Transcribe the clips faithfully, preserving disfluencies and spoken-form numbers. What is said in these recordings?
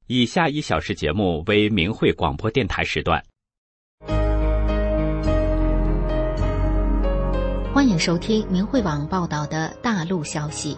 以下一小时节目为明慧广播电台时段。 欢迎收听明慧网报道的大陆消息。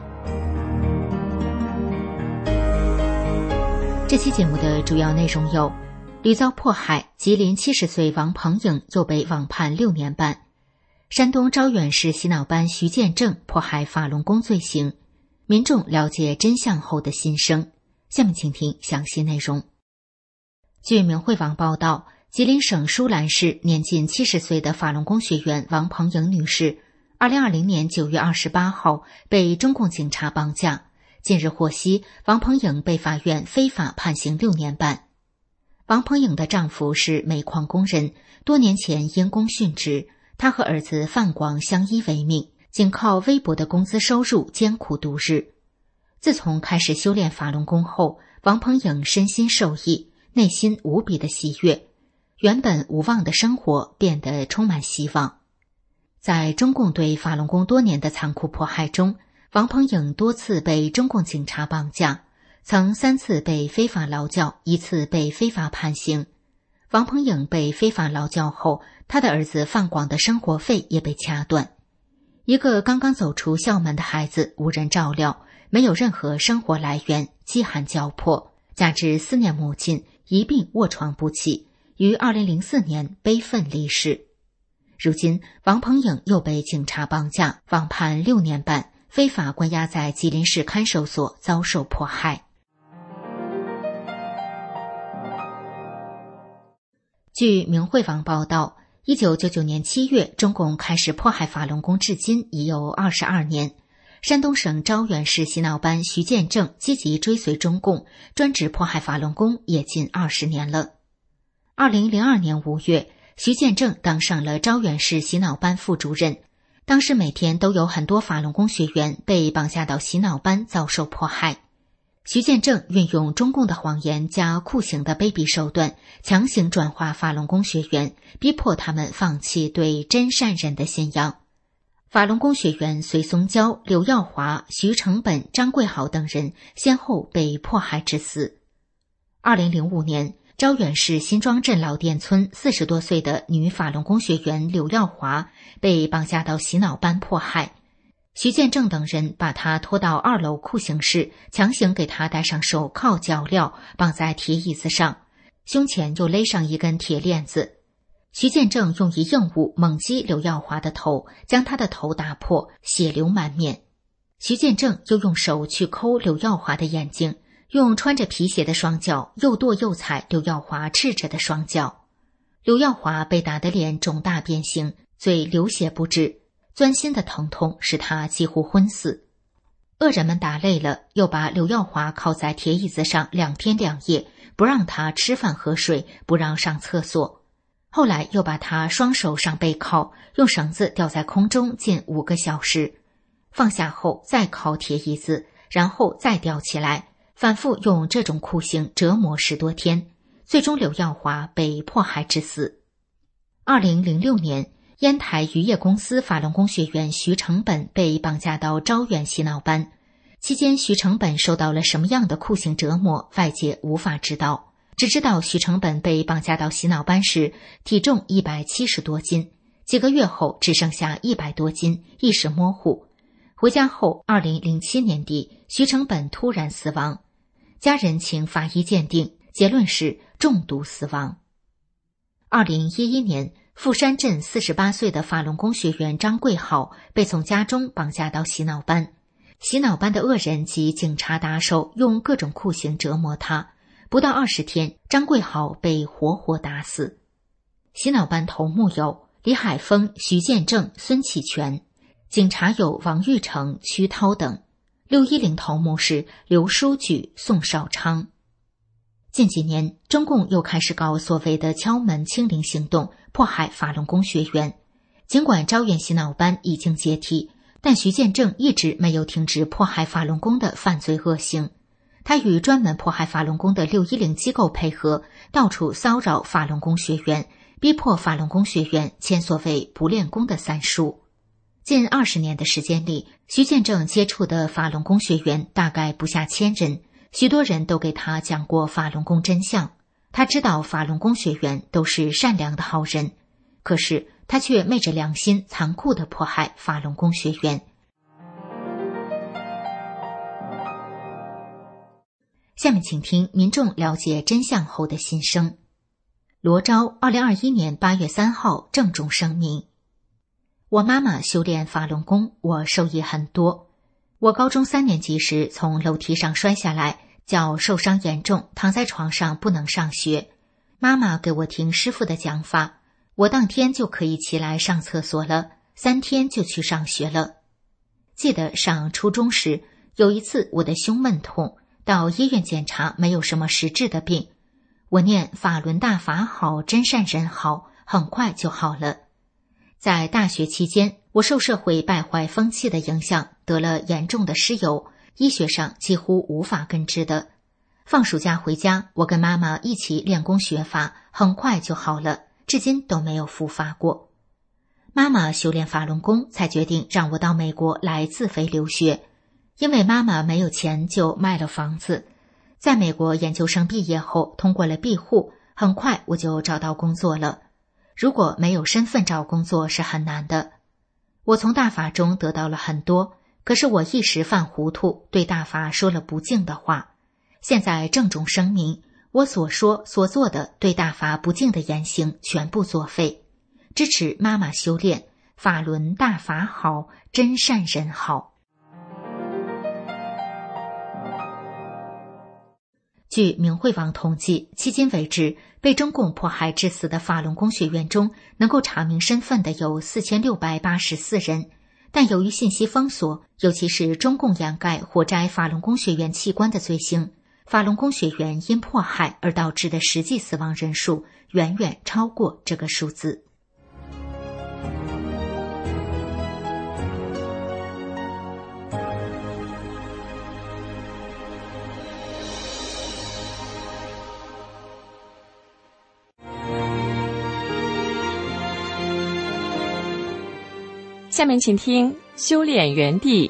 这期节目的主要内容有：屡遭迫害，吉林七十岁王鹏颖又被网判六年半；山东招远市洗脑班徐建正迫害法轮功罪行，民众了解真相后的心声。下面请听详细内容。据明慧网报道，吉林省舒兰市年近七十岁的法轮功学员王鹏颖女士，二零二零年九月二十八号被中共警察绑架。近日获悉，王鹏颖被法院非法判刑六年半。王鹏颖的丈夫是煤矿工人，多年前因公殉职，他和儿子范广相依为命，仅靠微薄的工资收入艰苦度日。自从开始修炼法轮功后，王鹏颖身心受益，内心无比的喜悦，原本无望的生活变得充满希望。在中共对法轮功多年的残酷迫害中，王鹏颖多次被中共警察绑架，曾三次被非法劳教，一次被非法判刑。王鹏颖被非法劳教后，他的儿子范广的生活费也被掐断。一个刚刚走出校门的孩子无人照料，没有任何生活来源，饥寒交迫，加之思念母亲，一病卧床不起，于二零零四年悲愤离世。如今王鹏颖又被警察绑架，网判六年半，非法关押在吉林市看守所，遭受迫害。据明慧网报道，一九九九年七月，中共开始迫害法轮功至今已有二十二年。山东省招远市洗脑班徐建正积极追随中共，专职迫害法轮功也近二十年了。二零零二年五月，徐建正当上了招远市洗脑班副主任。当时每天都有很多法轮功学员被绑架到洗脑班遭受迫害。徐建正运用中共的谎言加酷刑的卑鄙手段，强行转化法轮功学员，逼迫他们放弃对真善忍的信仰。法轮功学员隋松娇、刘耀华、徐成本、张贵豪等人先后被迫害致死。二零零五年，招远市新庄镇老店村四十多岁的女法轮功学员刘耀华被绑架到洗脑班迫害，徐建正等人把她拖到二楼酷刑室，强行给她戴上手铐脚镣，绑在铁椅子上，胸前又勒上一根铁链子。徐建正用一硬物猛击刘耀华的头，将她的头打破，血流满面。徐建正又用手去抠刘耀华的眼睛，用穿着皮鞋的双脚又跺又踩刘耀华赤着的双脚。刘耀华被打得脸肿大变形，嘴流血不止，钻心的疼痛使他几乎昏死。恶人们打累了，又把刘耀华铐在铁椅子上两天两夜，不让他吃饭喝水，不让上厕所。后来又把他双手上背铐，用绳子吊在空中近五个小时，放下后再铐铁椅子，然后再吊起来，反复用这种酷刑折磨十多天，最终刘耀华被迫害致死。二零零六年，烟台渔业公司法轮功学员徐成本被绑架到招远洗脑班，期间徐成本受到了什么样的酷刑折磨，外界无法知道，只知道徐成本被绑架到洗脑班时体重一百七十多斤，几个月后只剩下一百多斤，意识模糊。回家后二零零七年底，徐成本突然死亡，家人请法医鉴定，结论是中毒死亡。二零一一年，富山镇四十八岁的法轮功学员张贵豪被从家中绑架到洗脑班，洗脑班的恶人及警察打手用各种酷刑折磨他，不到二十天，张贵豪被活活打死。洗脑班头目有李海峰、徐建正、孙启全，警察有王玉成、屈涛等。六一零头目是刘书举、宋少昌。近几年，中共又开始搞所谓的敲门清零行动，迫害法轮功学员。尽管招远洗脑班已经解体，但徐建正一直没有停止迫害法轮功的犯罪恶行。他与专门迫害法轮功的六一零机构配合，到处骚扰法轮功学员，逼迫法轮功学员签所谓不练功的三书。近二十年的时间里，徐建正接触的法轮功学员大概不下千人， 许多人都给他讲过法轮功真相，他知道法轮功学员都是善良的好人，可是他却昧着良心残酷地迫害法轮功学员。下面请听民众了解真相后的心声。罗昭二零二一年八月三号郑重声明：我妈妈修炼法轮功，我受益很多。我高中三年级时从楼梯上摔下来，脚受伤严重，躺在床上不能上学。妈妈给我听师父的讲法，我当天就可以起来上厕所了，三天就去上学了。记得上初中时，有一次我的胸闷痛，到医院检查没有什么实质的病，我念法轮大法好，真善人好，很快就好了。在大学期间，我受社会败坏风气的影响，得了严重的湿疣，医学上几乎无法根治的。放暑假回家，我跟妈妈一起练功学法，很快就好了，至今都没有复发过。妈妈修炼法轮功，才决定让我到美国来自费留学。因为妈妈没有钱，就卖了房子。在美国研究生毕业后，通过了庇护，很快我就找到工作了。如果没有身份找工作是很难的。我从大法中得到了很多，可是我一时犯糊涂，对大法说了不敬的话。现在郑重声明，我所说所做的对大法不敬的言行全部作废。支持妈妈修炼，法轮大法好，真善人好。据明慧网统计，迄今为止，被中共迫害致死的法轮功学员中，能够查明身份的有四千六百八十四人，但由于信息封锁，尤其是中共掩盖活摘法轮功学员器官的罪行，法轮功学员因迫害而导致的实际死亡人数远远超过这个数字。 下面请听修炼园地。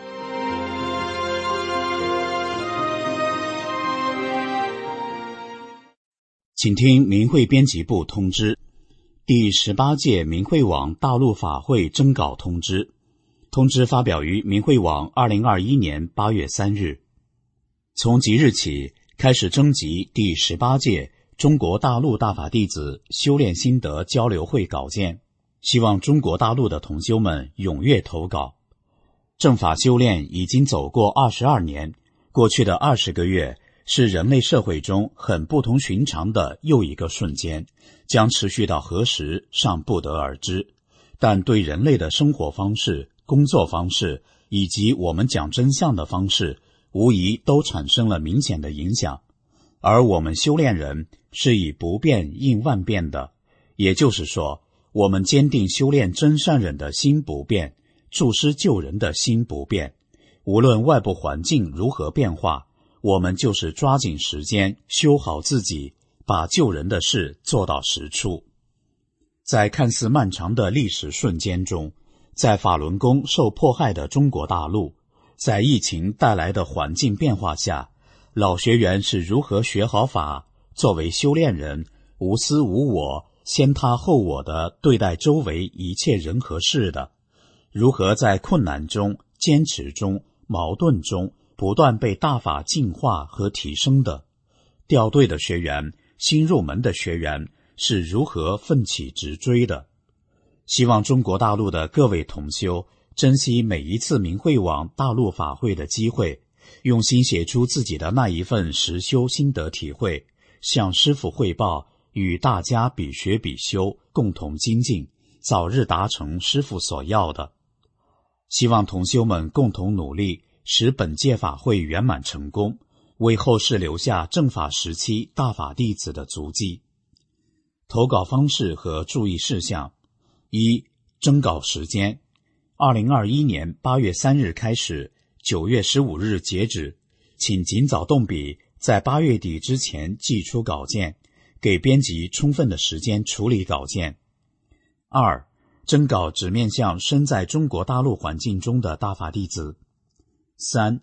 请听明慧编辑部通知：第十八届明慧网大陆法会征稿通知。通知发表于明慧网二零二一年八月三日。从即日起开始征集第十八届中国大陆大法弟子修炼心得交流会稿件。希望中国大陆的同修们踊跃投稿。正法修炼已经走过二十二年，过去的二十个月是人类社会中很不同寻常的又一个瞬间，将持续到何时尚不得而知。但对人类的生活方式、工作方式以及我们讲真相的方式，无疑都产生了明显的影响。而我们修炼人是以不变应万变的，也就是说，我们坚定修炼真善忍的心不变，助师救人的心不变。无论外部环境如何变化，我们就是抓紧时间修好自己，把救人的事做到实处。在看似漫长的历史瞬间中，在法轮功受迫害的中国大陆，在疫情带来的环境变化下，老学员是如何学好法，作为修炼人无私无我，先他后我地对待周围一切人和事的，如何在困难中、坚持中、矛盾中不断被大法净化和提升的，掉队的学员、新入门的学员是如何奋起直追的。希望中国大陆的各位同修珍惜每一次明慧网大陆法会的机会，用心写出自己的那一份实修心得体会，向师父汇报，与大家比学比修，共同精进，早日达成师父所要的。希望同修们共同努力，使本届法会圆满成功，为后世留下正法时期大法弟子的足迹。投稿方式和注意事项：一、征稿时间二零二一年八月三日开始，九月十五日截止，请尽早动笔，在八月底之前寄出稿件，给编辑充分的时间处理稿件。二、征稿只面向身在中国大陆环境中的大法弟子。三、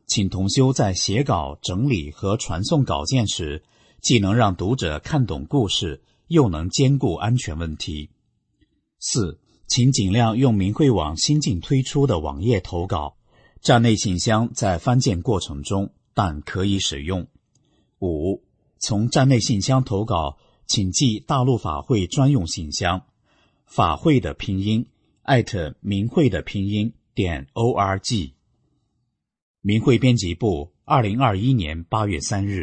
请同修在写稿、整理和传送稿件时，既能让读者看懂故事，又能兼顾安全问题。四，请尽量用明慧网新近推出的网页投稿，站内信箱在翻建过程中，但可以使用。五，从站内信箱投稿，请寄大陆法会专用信箱，法会的拼音艾特明慧的拼音点 org。明慧编辑部，二零二一年八月三日。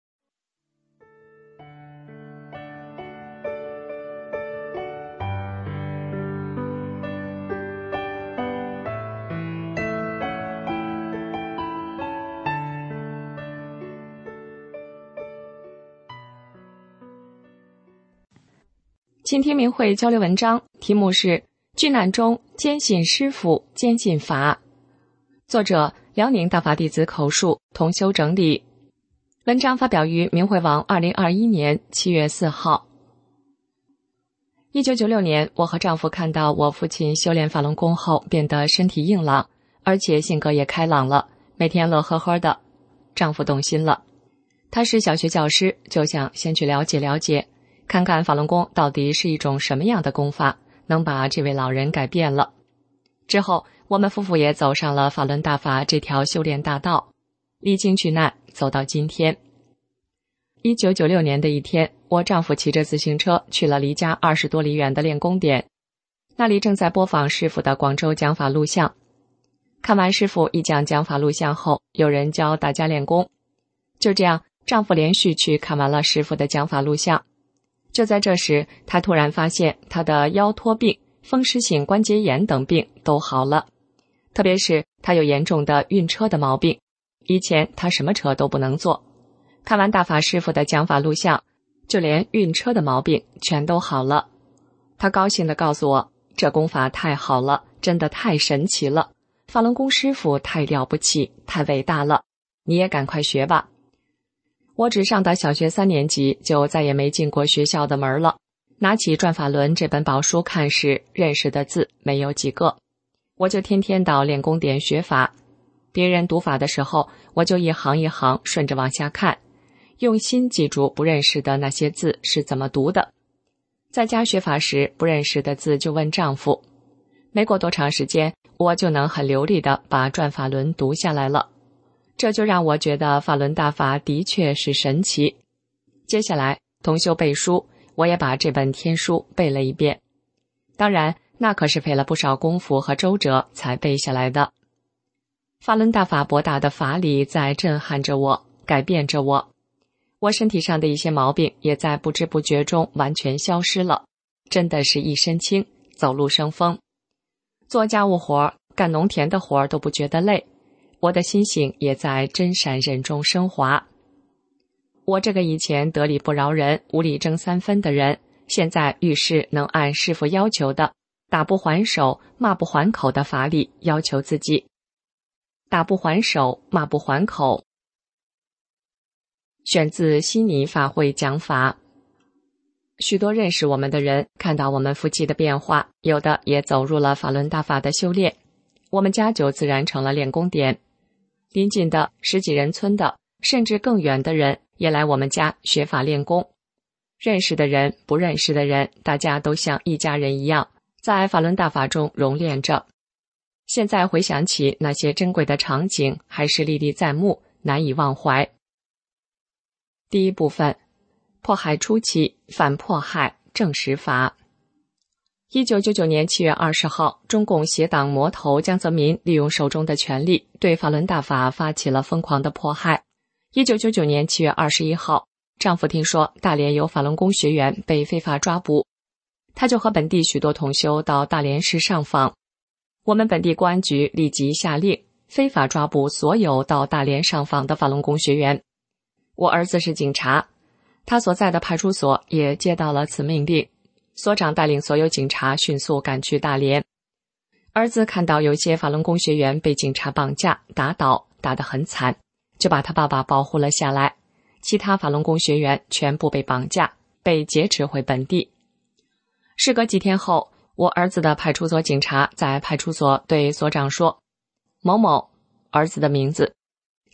倾听明慧交流文章，题目是巨难中坚信师父，坚信法。作者辽宁大法弟子口述，同修整理。文章发表于明慧网二零二一年七月四号。一九九六年，我和丈夫看到我父亲修炼法轮功后变得身体硬朗，而且性格也开朗了，每天乐呵呵的。丈夫动心了，他是小学教师，就想先去了解了解，看看法轮功到底是一种什么样的功法，能把这位老人改变了。之后我们夫妇也走上了法轮大法这条修炼大道，历经巨难，走到今天。一九九六年的一天，我丈夫骑着自行车去了离家二十多里远的练功点，那里正在播放师父的广州讲法录像。看完师父一讲讲法录像后，有人教大家练功。就这样，丈夫连续去看完了师父的讲法录像。就在这时，他突然发现他的腰托病、风湿性关节炎等病都好了，特别是他有严重的晕车的毛病，以前他什么车都不能坐。看完大法师父的讲法录像，就连晕车的毛病全都好了。他高兴地告诉我，这功法太好了，真的太神奇了，法轮功师父太了不起，太伟大了，你也赶快学吧。我只上到小学三年级，就再也没进过学校的门了。拿起《转法轮》这本宝书看时，认识的字没有几个，我就天天到练功点学法。别人读法的时候，我就一行一行顺着往下看，用心记住不认识的那些字是怎么读的。在家学法时，不认识的字就问丈夫。没过多长时间，我就能很流利地把《转法轮》读下来了。这就让我觉得法轮大法的确是神奇。接下来同修背书，我也把这本天书背了一遍。当然，那可是费了不少功夫和周折才背下来的。法轮大法博大的法理在震撼着我，改变着我。我身体上的一些毛病也在不知不觉中完全消失了，真的是一身轻，走路生风。做家务活、干农田的活都不觉得累，我的心性也在真善忍中升华。我这个以前得理不饶人、无理争三分的人，现在遇事能按师父要求的打不还手、骂不还口的法理要求自己。打不还手、骂不还口，选自悉尼法会讲法。许多认识我们的人看到我们夫妻的变化，有的也走入了法轮大法的修炼，我们家就自然成了练功点。邻近的十几人村的，甚至更远的人也来我们家学法练功。认识的人、不认识的人，大家都像一家人一样，在法轮大法中熔炼着。现在回想起那些珍贵的场景，还是历历在目，难以忘怀。第一部分，迫害初期，反迫害，正实法。一九九九年七月二十号，中共协党魔头江泽民利用手中的权力，对法轮大法发起了疯狂的迫害。一九九九年七月二十一号，丈夫听说大连有法轮功学员被非法抓捕，他就和本地许多同修到大连市上访。我们本地公安局立即下令非法抓捕所有到大连上访的法轮功学员。我儿子是警察，他所在的派出所也接到了此命令，所长带领所有警察迅速赶去大连。儿子看到有些法轮功学员被警察绑架、打倒，打得很惨，就把他爸爸保护了下来。其他法轮功学员全部被绑架，被劫持回本地。事隔几天后，我儿子的派出所警察在派出所对所长说：某某，儿子的名字，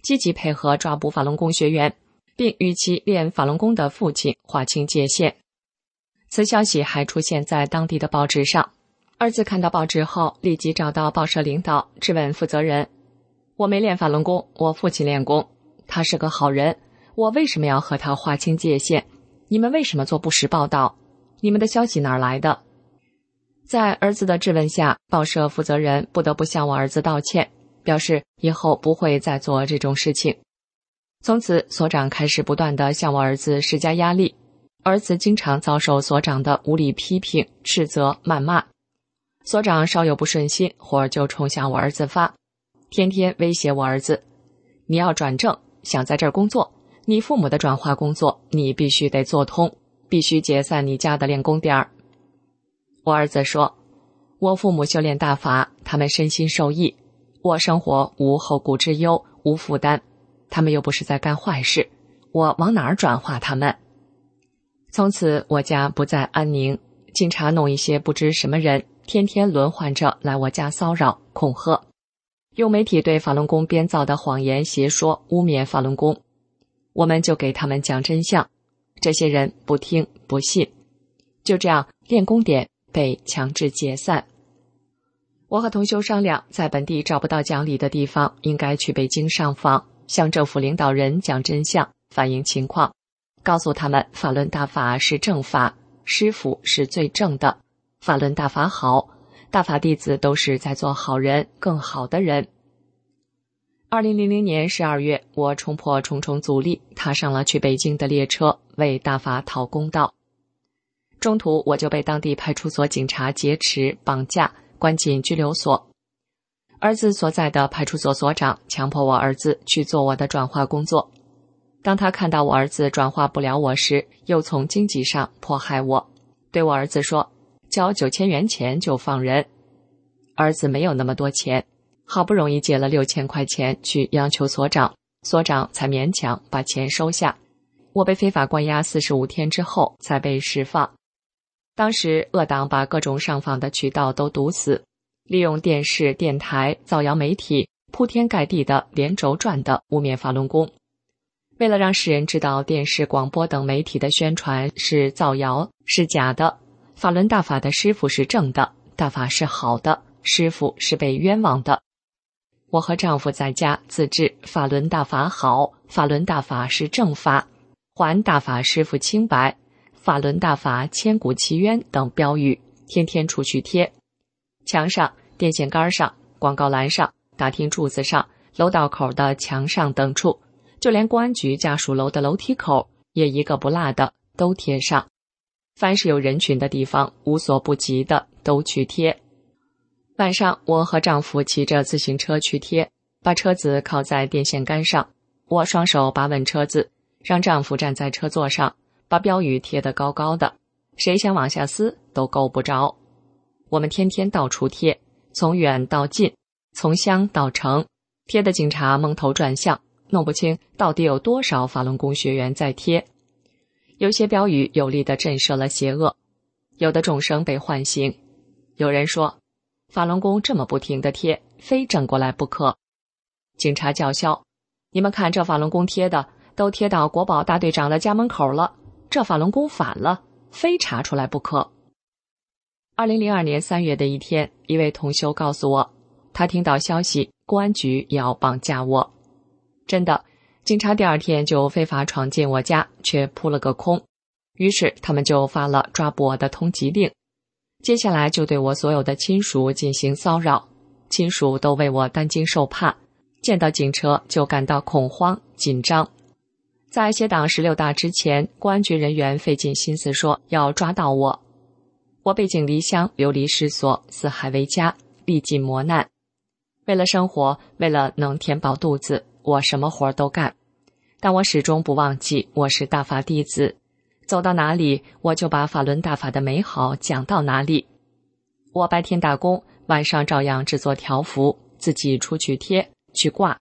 积极配合抓捕法轮功学员，并与其练法轮功的父亲划清界限。此消息还出现在当地的报纸上。儿子看到报纸后，立即找到报社领导，质问负责人：我没练法轮功，我父亲练功，他是个好人，我为什么要和他划清界限？你们为什么做不实报道？你们的消息哪儿来的？在儿子的质问下，报社负责人不得不向我儿子道歉，表示以后不会再做这种事情。从此，所长开始不断地向我儿子施加压力，儿子经常遭受所长的无理批评、斥责、谩骂。所长稍有不顺心，火就冲向我儿子发，天天威胁我儿子：你要转正，想在这儿工作，你父母的转化工作你必须得做通，必须解散你家的练功点儿。我儿子说：我父母修炼大法，他们身心受益，我生活无后顾之忧，无负担，他们又不是在干坏事，我往哪儿转化他们？从此我家不再安宁，警察弄一些不知什么人，天天轮换着来我家骚扰、恐吓，用媒体对法轮功编造的谎言邪说污蔑法轮功。我们就给他们讲真相，这些人不听不信，就这样练功点被强制解散。我和同修商量，在本地找不到讲理的地方，应该去北京上访，向政府领导人讲真相，反映情况，告诉他们法轮大法是正法，师父是最正的，法轮大法好，大法弟子都是在做好人，更好的人。二零零零年十二月，我冲破重重阻力，踏上了去北京的列车，为大法讨公道。中途我就被当地派出所警察劫持、绑架，关进拘留所。儿子所在的派出所所长强迫我儿子去做我的转化工作。当他看到我儿子转化不了我时，又从经济上迫害我，对我儿子说：交九千元钱就放人。儿子没有那么多钱，好不容易借了六千块钱去央求所长，所长才勉强把钱收下。我被非法关押四十五天之后才被释放。当时恶党把各种上访的渠道都堵死，利用电视、电台、造谣媒体铺天盖地的连轴转的污蔑法轮功。为了让世人知道电视、广播等媒体的宣传是造谣、是假的，法轮大法的师父是正的，大法是好的，师父是被冤枉的。我和丈夫在家自制法轮大法好，法轮大法是正法，还大法师父清白，法轮大法千古奇冤等标语，天天出去贴。墙上、电线杆上、广告栏上、大厅柱子上、楼道口的墙上等处，就连公安局家属楼的楼梯口也一个不落的都贴上。凡是有人群的地方，无所不及的都去贴。晚上，我和丈夫骑着自行车去贴，把车子靠在电线杆上，我双手把稳车子，让丈夫站在车座上，把标语贴得高高的，谁想往下撕都够不着。我们天天到处贴，从远到近，从乡到城，贴的警察蒙头转向，弄不清到底有多少法轮功学员在贴。有些标语有力地震慑了邪恶，有的众生被唤醒。有人说，法轮功这么不停地贴，非整过来不可。警察叫嚣：你们看这法轮功贴的，都贴到国保大队长的家门口了，这法轮功反了，非查出来不可。二零零二年三月的一天，一位同修告诉我，他听到消息，公安局要绑架我。真的，警察第二天就非法闯进我家，却扑了个空。于是他们就发了抓捕我的通缉令，接下来就对我所有的亲属进行骚扰，亲属都为我担惊受怕，见到警车就感到恐慌紧张。在写党十六大之前，公安局人员费尽心思说要抓到我。我背井离乡，流离失所，四海为家，历尽磨难。为了生活，为了能填饱肚子，我什么活都干。但我始终不忘记我是大法弟子，走到哪里我就把法轮大法的美好讲到哪里。我白天打工，晚上照样制作条幅，自己出去贴去挂。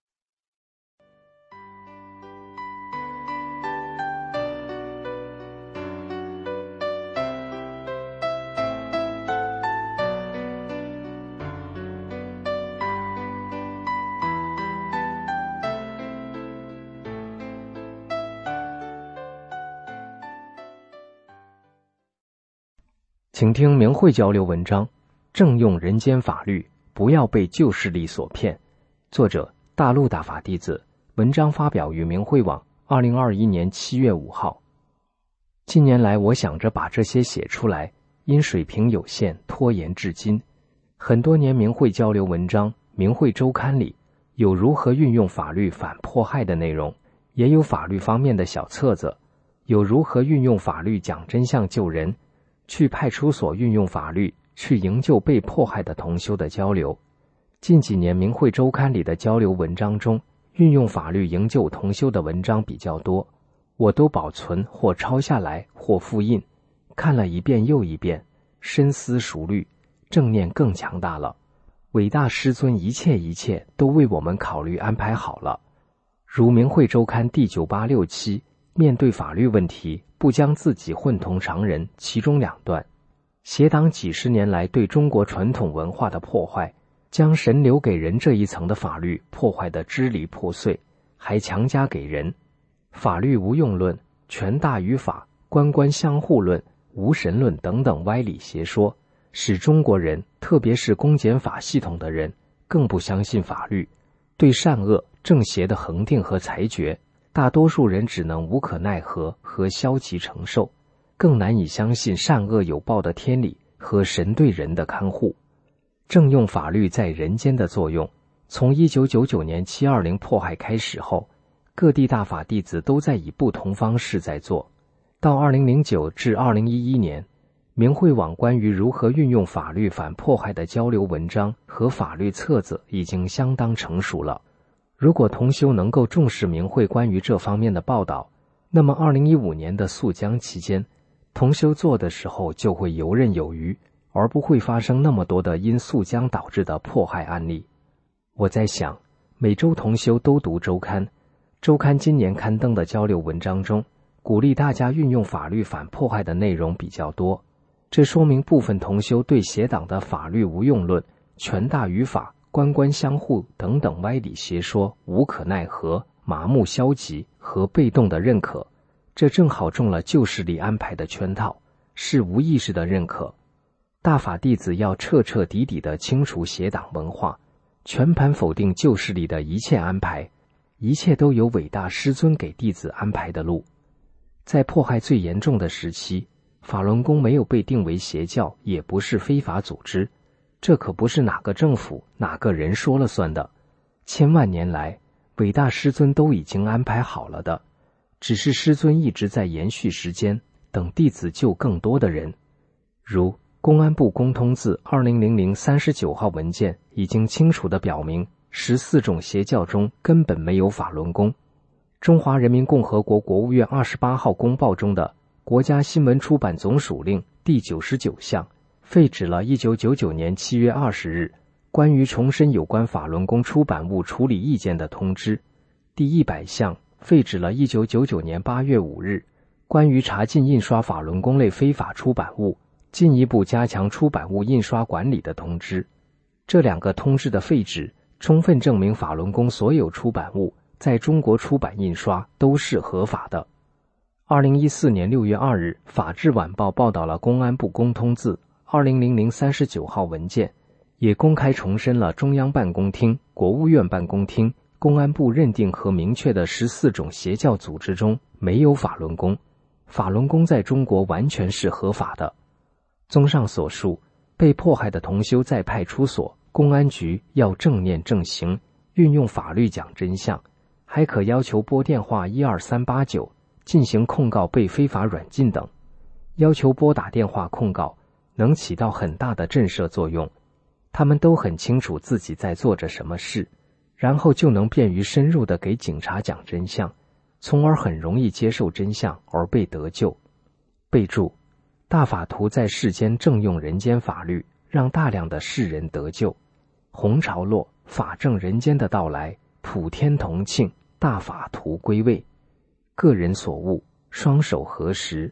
请听明慧交流文章，正用人间法律，不要被旧势力所骗。作者大陆大法弟子，文章发表于明慧网，二零二一年七月五号。近年来，我想着把这些写出来，因水平有限，拖延至今。很多年明慧交流文章、明慧周刊里有如何运用法律反迫害的内容，也有法律方面的小册子，有如何运用法律讲真相救人，去派出所运用法律去营救被迫害的同修的交流。近几年明慧周刊里的交流文章中，运用法律营救同修的文章比较多，我都保存或抄下来或复印，看了一遍又一遍，深思熟虑，正念更强大了。伟大师尊一切一切都为我们考虑安排好了。如明慧周刊第九八六期，面对法律问题，不将自己混同常人，其中两段，邪党几十年来对中国传统文化的破坏，将神留给人这一层的法律破坏得支离破碎，还强加给人法律无用论、权大于法、官官相护论、无神论等等歪理邪说，使中国人，特别是公检法系统的人，更不相信法律，对善恶正邪的恒定和裁决，大多数人只能无可奈何和消极承受，更难以相信善恶有报的天理和神对人的看护。正用法律在人间的作用，从一九九九年七二零迫害开始后，各地大法弟子都在以不同方式在做。到二零零九至二零一一年，明慧网关于如何运用法律反迫害的交流文章和法律册子已经相当成熟了。如果同修能够重视明慧关于这方面的报道，那么二零一五年的肃江期间，同修做的时候就会游刃有余，而不会发生那么多的因肃江导致的迫害案例。我在想，每周同修都读周刊，周刊今年刊登的交流文章中，鼓励大家运用法律反迫害的内容比较多，这说明部分同修对邪党的法律无用论、权大于法、官官相护等等歪理邪说无可奈何、麻木消极和被动的认可，这正好中了旧势力安排的圈套，是无意识的认可。大法弟子要彻彻底底地清除邪党文化，全盘否定旧势力的一切安排，一切都有伟大师尊给弟子安排的路。在迫害最严重的时期，法轮功没有被定为邪教，也不是非法组织，这可不是哪个政府哪个人说了算的，千万年来伟大师尊都已经安排好了的，只是师尊一直在延续时间，等弟子救更多的人。如公安部公通字二零零零三十九号文件已经清楚地表明，十四种邪教中根本没有法轮功。中华人民共和国国务院二十八号公报中的国家新闻出版总署令第九十九项废止了一九九九年七月二十日关于重申有关法轮功出版物处理意见的通知，第一百项废止了一九九九年八月五日关于查禁印刷法轮功类非法出版物，进一步加强出版物印刷管理的通知。这两个通知的废止，充分证明法轮功所有出版物在中国出版印刷都是合法的。二零一四年六月二日，法制晚报报道了公安部公通字二零零零三十九号文件，也公开重申了中央办公厅、国务院办公厅、公安部认定和明确的十四种邪教组织中没有法轮功，法轮功在中国完全是合法的。综上所述，被迫害的同修在派出所、公安局要正念正行，运用法律讲真相，还可要求拨电话一二三八九进行控告被非法软禁等，要求拨打电话控告，能起到很大的震慑作用。他们都很清楚自己在做着什么事，然后就能便于深入地给警察讲真相，从而很容易接受真相而被得救。备注：大法图在世间正用人间法律，让大量的世人得救。红潮落，法正人间的到来，普天同庆，大法图归位。个人所悟，双手合十。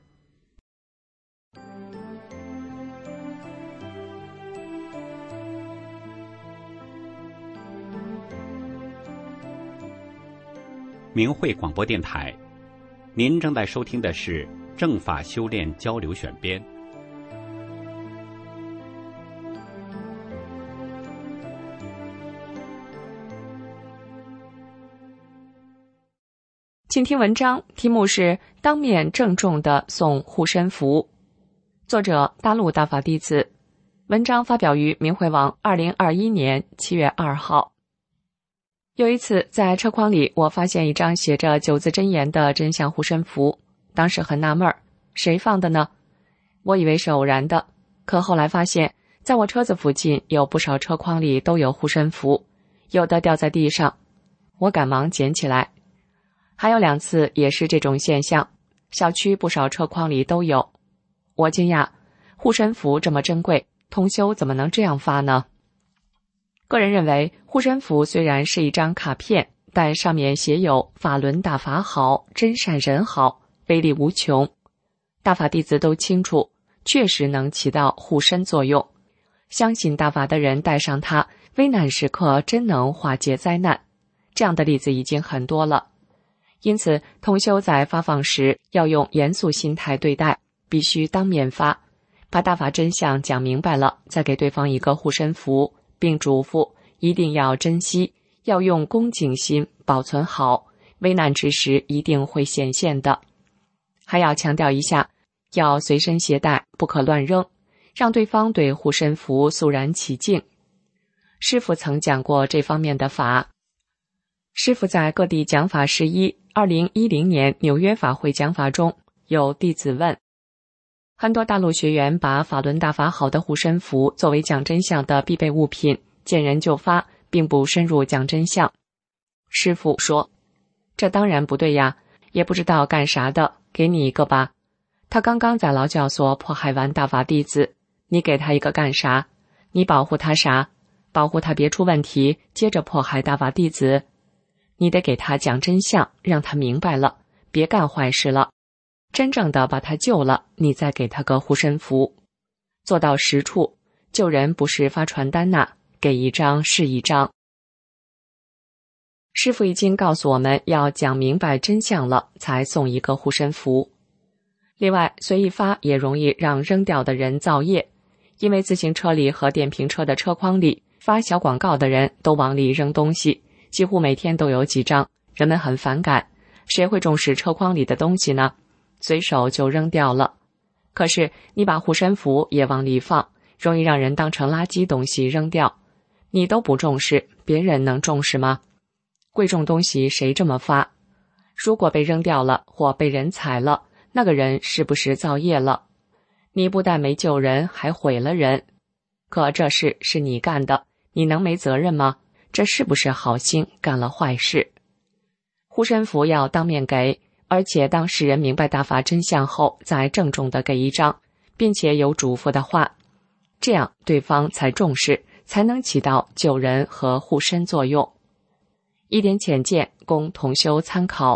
明慧广播电台，您正在收听的是正法修炼交流选编。 请听文章，题目是当面郑重地送护身符，作者大陆大法弟子。文章发表于明慧网二零二一年七月二号。有一次在车筐里，我发现一张写着九字真言的真相护身符，当时很纳闷儿，谁放的呢？我以为是偶然的，可后来发现在我车子附近有不少车筐里都有护身符，有的掉在地上，我赶忙捡起来。还有两次也是这种现象，小区不少车筐里都有。我惊讶，护身符这么珍贵，同修怎么能这样发呢？个人认为，护身符虽然是一张卡片，但上面写有法轮大法好，真善人好，威力无穷。大法弟子都清楚，确实能起到护身作用。相信大法的人带上它，危难时刻真能化解灾难。这样的例子已经很多了。因此，同修在发放时要用严肃心态对待，必须当面发，把大法真相讲明白了，再给对方一个护身符，并嘱咐一定要珍惜，要用恭敬心保存好，危难之时一定会显现的。还要强调一下，要随身携带，不可乱扔，让对方对护身符肃然起敬。师父曾讲过这方面的法。师父在各地讲法十一，二零一零年纽约法会讲法中，有弟子问，很多大陆学员把法轮大法好的护身符作为讲真相的必备物品，见人就发，并不深入讲真相。师父说，这当然不对呀，也不知道干啥的，给你一个吧。他刚刚在劳教所迫害完大法弟子，你给他一个干啥？你保护他啥？保护他别出问题，接着迫害大法弟子？你得给他讲真相，让他明白了，别干坏事了。真正的把他救了，你再给他个护身符。做到实处，救人不是发传单呐，给一张是一张。师父已经告诉我们要讲明白真相了，才送一个护身符。另外，随意发也容易让扔掉的人造业，因为自行车里和电瓶车的车筐里发小广告的人都往里扔东西，几乎每天都有几张，人们很反感，谁会重视车筐里的东西呢？随手就扔掉了。可是你把护身符也往里放，容易让人当成垃圾东西扔掉。你都不重视，别人能重视吗？贵重东西谁这么发？如果被扔掉了或被人踩了，那个人是不是造业了？你不但没救人，还毁了人。可这事是你干的，你能没责任吗？这是不是好心干了坏事？护身符要当面给，而且当事人明白大法真相后，再郑重地给一张，并且有嘱咐的话，这样对方才重视，才能起到救人和护身作用。一点浅见，供同修参考。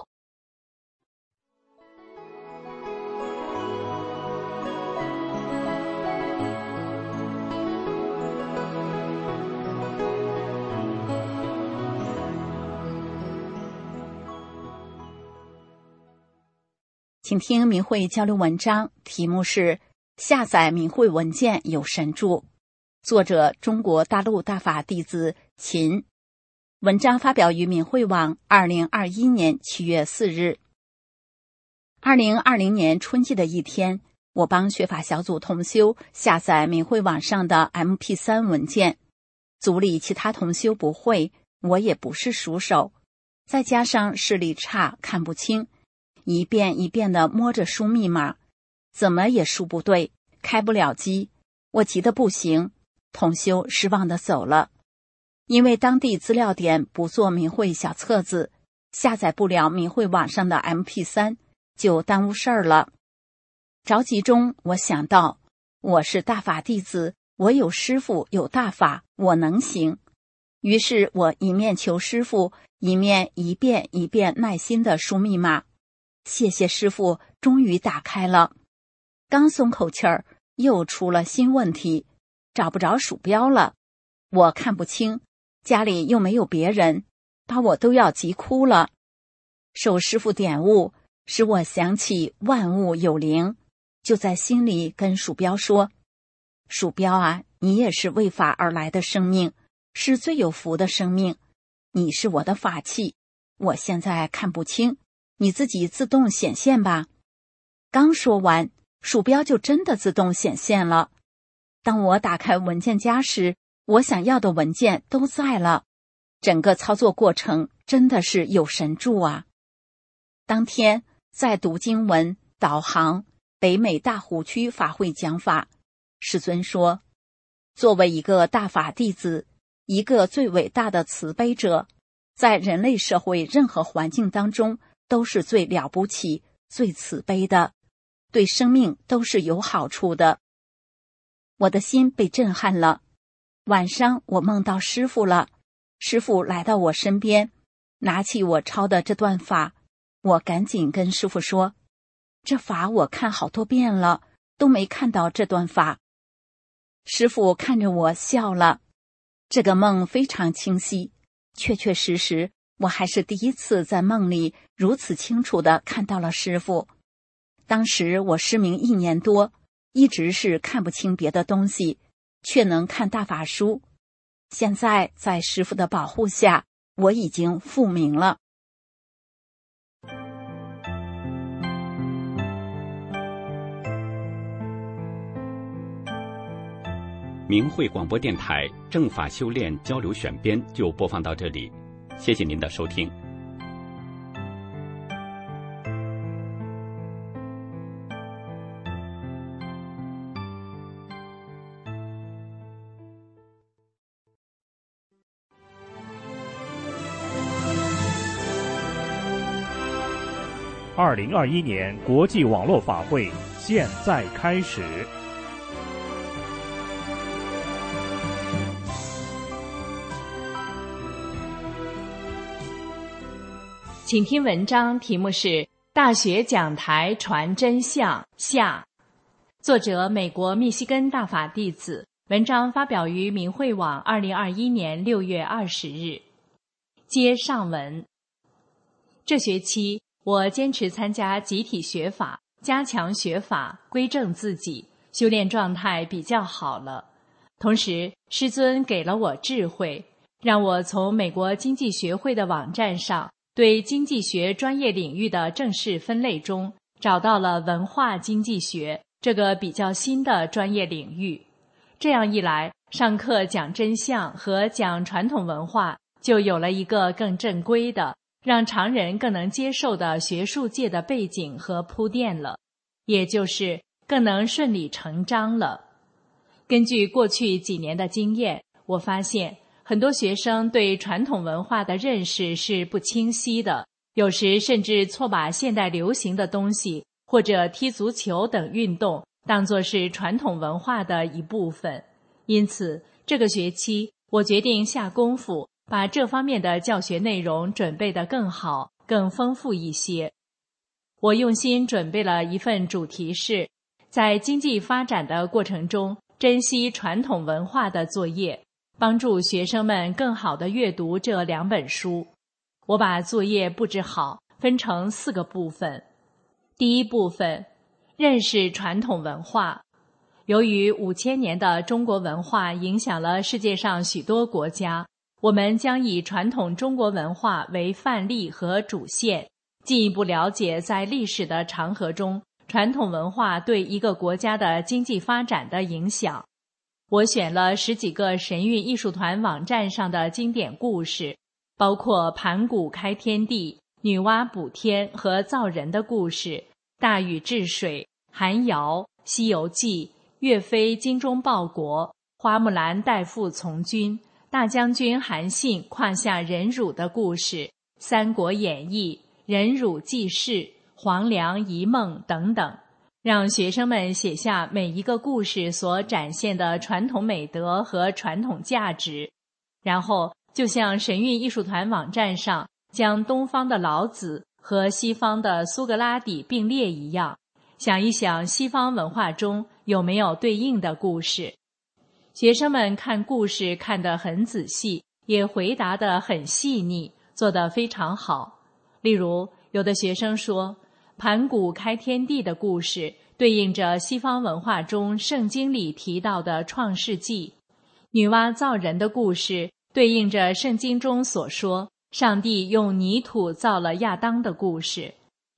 请听明慧交流文章，题目是下载明慧文件有神助，作者中国大陆大法弟子秦。文章发表于明慧网二零二一年七月四日。二零二零年春季的一天，我帮学法小组同修下载明慧网上的 M P 三 文件，组里其他同修不会，我也不是熟手，再加上视力差看不清，一遍一遍地摸着输密码，怎么也输不对，开不了机，我急得不行，同修失望地走了。因为当地资料点不做明慧小册子，下载不了明慧网上的 M P 三， 就耽误事儿了。着急中，我想到，我是大法弟子，我有师父有大法，我能行。于是我一面求师父，一面一遍一遍耐心地输密码。谢谢师父，终于打开了。刚松口气儿，又出了新问题，找不着鼠标了。我看不清，家里又没有别人，把我都要急哭了。受师父点悟，使我想起万物有灵，就在心里跟鼠标说，鼠标啊，你也是为法而来的生命，是最有福的生命，你是我的法器，我现在看不清， 你自己自动显现吧。刚说完，鼠标就真的自动显现了。当我打开文件夹时，我想要的文件都在了。整个操作过程真的是有神助啊！当天在读经文、导航、北美大湖区法会讲法，师尊说，作为一个大法弟子，一个最伟大的慈悲者，在人类社会任何环境当中都是最了不起、最慈悲的，对生命都是有好处的。我的心被震撼了。晚上我梦到师父了，师父来到我身边，拿起我抄的这段法，我赶紧跟师父说，这法我看好多遍了，都没看到这段法。师父看着我笑了。这个梦非常清晰，确确实实，我还是第一次在梦里如此清楚地看到了师父。当时我失明一年多，一直是看不清别的东西，却能看大法书。现在在师父的保护下，我已经复明了。 明慧广播电台正法修炼交流选编就播放到这里，谢谢您的收听。 二零二一年国际网络法会现在开始。 请听文章，题目是《大学讲台传真相下》，作者美国密西根大法弟子，文章发表于明慧网二零二一年六月二十日。接上文。这学期我坚持参加集体学法，加强学法，归正自己，修炼状态比较好了。同时，师尊给了我智慧，让我从美国经济学会的网站上对经济学专业领域的正式分类中，找到了文化经济学这个比较新的专业领域。这样一来，上课讲真相和讲传统文化就有了一个更正规的，让常人更能接受的学术界的背景和铺垫了，也就是更能顺理成章了。根据过去几年的经验，我发现很多学生对传统文化的认识是不清晰的，有时甚至错把现代流行的东西或者踢足球等运动当作是传统文化的一部分。因此，这个学期我决定下功夫，把这方面的教学内容准备得更好、更丰富一些。我用心准备了一份主题是在经济发展的过程中珍惜传统文化的作业，帮助学生们更好地阅读这两本书。我把作业布置好，分成四个部分。第一部分，认识传统文化。由于五千年的中国文化影响了世界上许多国家，我们将以传统中国文化为范例和主线，进一步了解在历史的长河中传统文化对一个国家的经济发展的影响。我选了十几个神韵艺术团网站上的经典故事，包括盘古开天地、女娲补天和造人的故事、大禹治水、寒窑、西游记、岳飞精忠报国、花木兰代父从军、大将军韩信胯下忍辱的故事、三国演义、忍辱记事、黄粱一梦等等，让学生们写下每一个故事所展现的传统美德和传统价值，然后就像神韵艺术团网站上将东方的老子和西方的苏格拉底并列一样，想一想西方文化中有没有对应的故事。学生们看故事看得很仔细，也回答得很细腻，做得非常好。例如，有的学生说，盘古开天地的故事对应着西方文化中圣经里提到的创世纪，女娲造人的故事对应着圣经中所说上帝用泥土造了亚当的故事，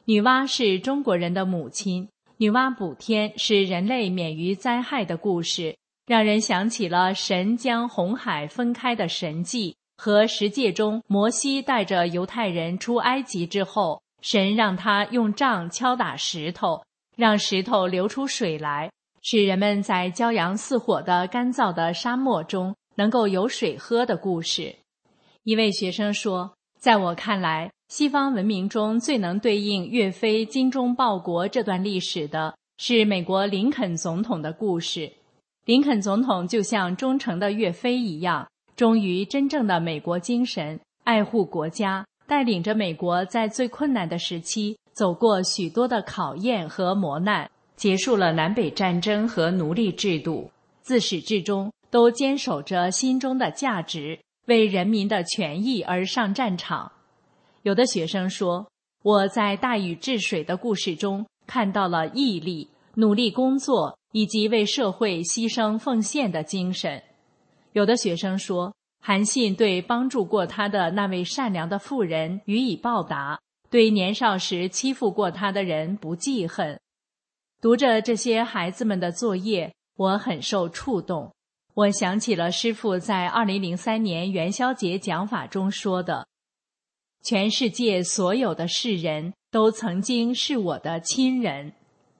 女娲是中国人的母亲，女娲补天是人类免于灾害的故事，让人想起了神将红海分开的神迹和十诫中摩西带着犹太人出埃及之后，神让他用杖敲打石头，让石头流出水来，使人们在骄阳似火的干燥的沙漠中能够有水喝的故事。一位学生说，在我看来，西方文明中最能对应岳飞精忠报国这段历史的是美国林肯总统的故事。林肯总统就像忠诚的岳飞一样，忠于真正的美国精神，爱护国家，带领着美国在最困难的时期走过许多的考验和磨难，结束了南北战争和奴隶制度，自始至终都坚守着心中的价值，为人民的权益而上战场。有的学生说，我在大禹治水的故事中看到了毅力、努力工作以及为社会牺牲奉献的精神。有的学生说，韩信对帮助过他的那位善良的妇人予以报答，对年少时欺负过他的人不记恨。读着这些孩子们的作业，我很受触动。我想起了师父在二零零三年元宵节讲法中说的，全世界所有的世人都曾经是我的亲人。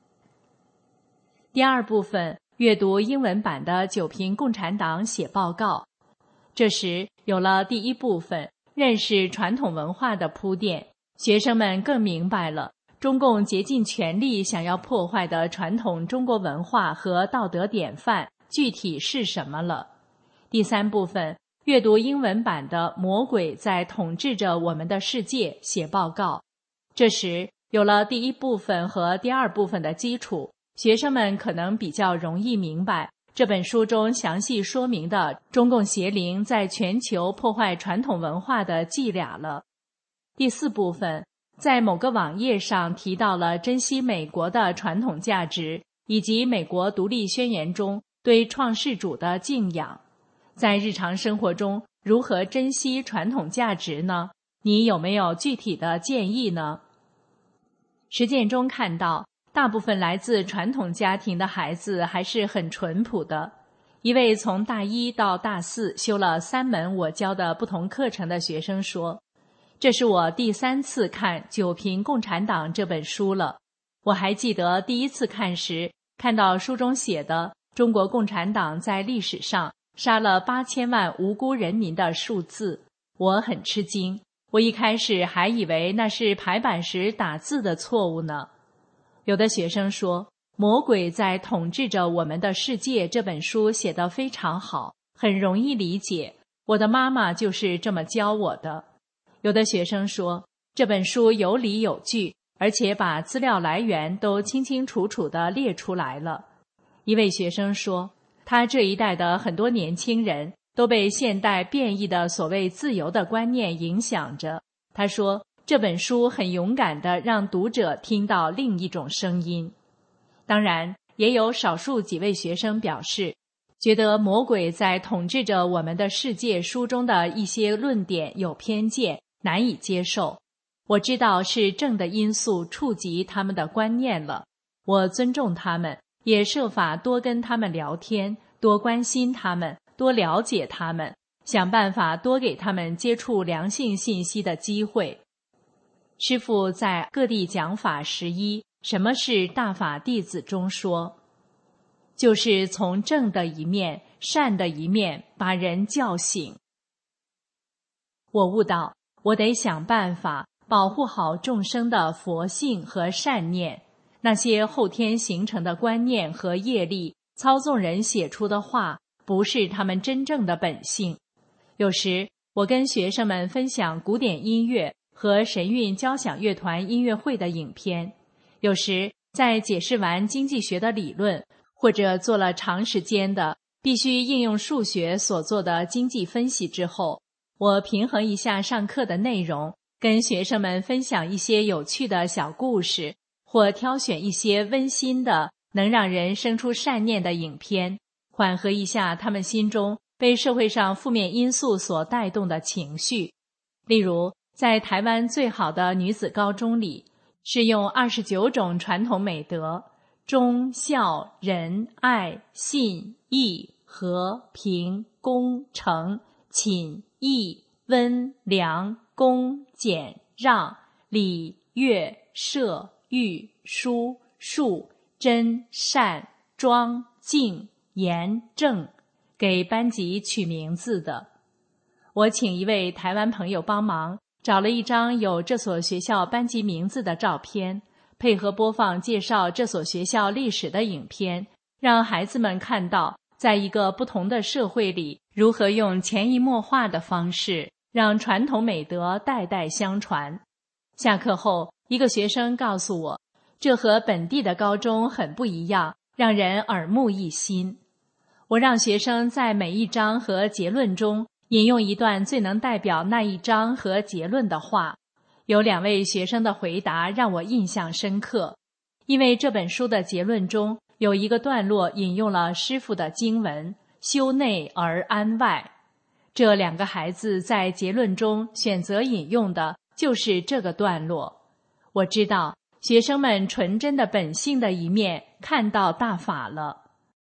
第二部分，阅读英文版的九评共产党写报告。这时有了第一部分认识传统文化的铺垫，学生们更明白了中共竭尽全力想要破坏的传统中国文化和道德典范具体是什么了。第三部分，阅读英文版的魔鬼在统治着我们的世界写报告。这时有了第一部分和第二部分的基础，学生们可能比较容易明白这本书中详细说明的中共邪灵在全球破坏传统文化的伎俩了。第四部分，在某个网页上提到了珍惜美国的传统价值，以及美国独立宣言中对创世主的敬仰。在日常生活中，如何珍惜传统价值呢？你有没有具体的建议呢？实践中看到，大部分来自传统家庭的孩子还是很淳朴的。一位从大一到大四修了三门我教的不同课程的学生说，这是我第三次看《九评共产党》这本书了。我还记得第一次看时，看到书中写的中国共产党在历史上杀了八千万无辜人民的数字，我很吃惊。我一开始还以为那是排版时打字的错误呢。有的学生说，魔鬼在统治着我们的世界这本书写得非常好，很容易理解，我的妈妈就是这么教我的。有的学生说，这本书有理有据，而且把资料来源都清清楚楚地列出来了。一位学生说，他这一代的很多年轻人都被现代变异的所谓自由的观念影响着。他说，这本书很勇敢地让读者听到另一种声音。当然，也有少数几位学生表示，觉得魔鬼在统治着我们的世界书中的一些论点有偏见，难以接受。我知道是正的因素触及他们的观念了，我尊重他们，也设法多跟他们聊天，多关心他们，多了解他们，想办法多给他们接触良性信息的机会。师父在各地讲法十一，什么是大法弟子中说，就是从正的一面、善的一面把人叫醒。我悟到，我得想办法保护好众生的佛性和善念，那些后天形成的观念和业力，操纵人写出的话，不是他们真正的本性。有时，我跟学生们分享古典音乐和神韵交响乐团音乐会的影片，有时在解释完经济学的理论，或者做了长时间的必须应用数学所做的经济分析之后，我平衡一下上课的内容，跟学生们分享一些有趣的小故事，或挑选一些温馨的能让人生出善念的影片，缓和一下他们心中被社会上负面因素所带动的情绪。例如，在台湾最好的女子高中里， 是用二十九种传统美德：忠、孝、仁、爱、信、义、和、平、恭、诚、谨、义、温、良、恭、俭、让、礼、乐、射、御、书、数、真、善、庄、敬、严、正，给班级取名字的。我请一位台湾朋友帮忙，找了一张有这所学校班级名字的照片，配合播放介绍这所学校历史的影片，让孩子们看到在一个不同的社会里，如何用潜移默化的方式让传统美德代代相传。下课后，一个学生告诉我，这和本地的高中很不一样，让人耳目一新。我让学生在每一章和结论中引用一段最能代表那一章和结论的话。有两位学生的回答让我印象深刻，因为这本书的结论中有一个段落引用了师父的经文，修内而安外。这两个孩子在结论中选择引用的就是这个段落。我知道学生们纯真的本性的一面看到大法了。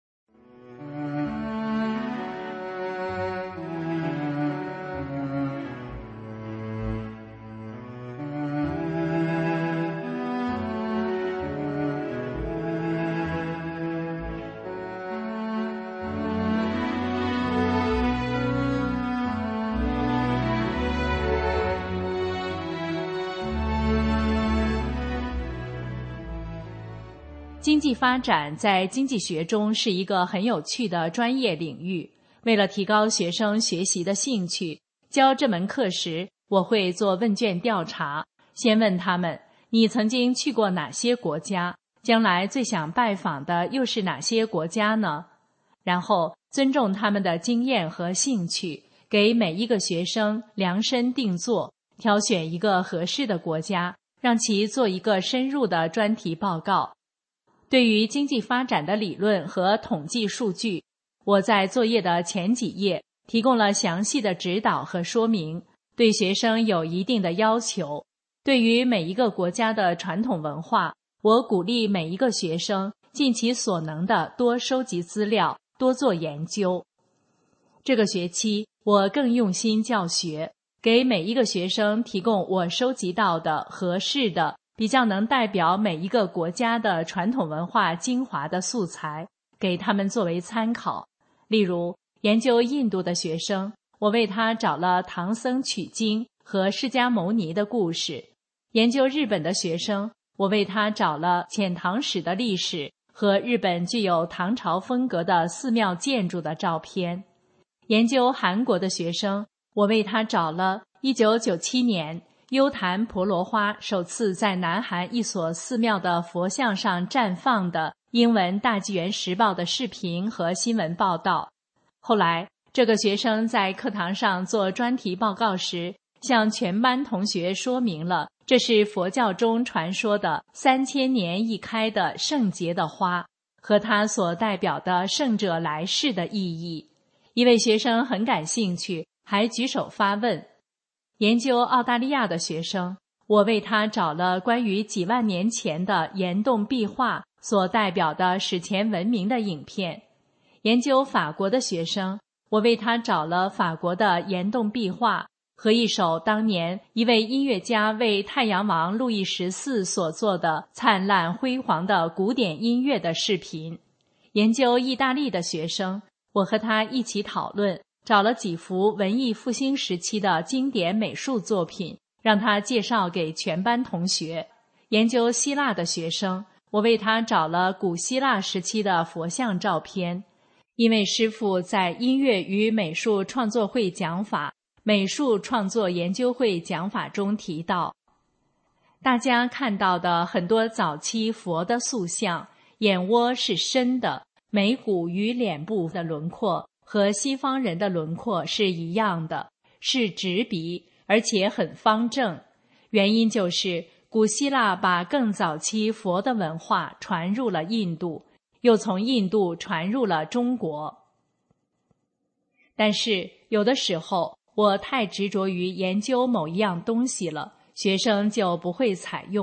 经济发展在经济学中是一个很有趣的专业领域。为了提高学生学习的兴趣，教这门课时，我会做问卷调查，先问他们：你曾经去过哪些国家？将来最想拜访的又是哪些国家呢？然后尊重他们的经验和兴趣，给每一个学生量身定做，挑选一个合适的国家，让其做一个深入的专题报告。对于经济发展的理论和统计数据，我在作业的前几页提供了详细的指导和说明，对学生有一定的要求。对于每一个国家的传统文化，我鼓励每一个学生尽其所能的多收集资料，多做研究。这个学期，我更用心教学，给每一个学生提供我收集到的合适的比较能代表每一个国家的传统文化精华的素材，给他们作为参考。例如，研究印度的学生，我为他找了唐僧取经和释迦牟尼的故事；研究日本的学生，我为他找了遣唐使的历史和日本具有唐朝风格的寺庙建筑的照片；研究韩国的学生，我为他找了一九九七年优昙婆罗花首次在南韩一所寺庙的佛像上绽放的英文大纪元时报的视频和新闻报道。后来，这个学生在课堂上做专题报告时，向全班同学说明了这是佛教中传说的三千年一开的圣洁的花，和它所代表的圣者来世的意义。一位学生很感兴趣，还举手发问。研究澳大利亚的学生，我为他找了关于几万年前的岩洞壁画所代表的史前文明的影片；研究法国的学生，我为他找了法国的岩洞壁画和一首当年一位音乐家为太阳王路易十四所做的灿烂辉煌的古典音乐的视频；研究意大利的学生，我和他一起讨论，找了几幅文艺复兴时期的经典美术作品，让他介绍给全班同学；研究希腊的学生，我为他找了古希腊时期的佛像照片。因为师父在音乐与美术创作会讲法、美术创作研究会讲法中提到，大家看到的很多早期佛的塑像，眼窝是深的，眉骨与脸部的轮廓和西方人的轮廓是一样的，是直鼻，而且很方正。原因就是古希腊把更早期佛的文化传入了印度，又从印度传入了中国。但是有的时候我太执着于研究某一样东西了，学生就不会采用，或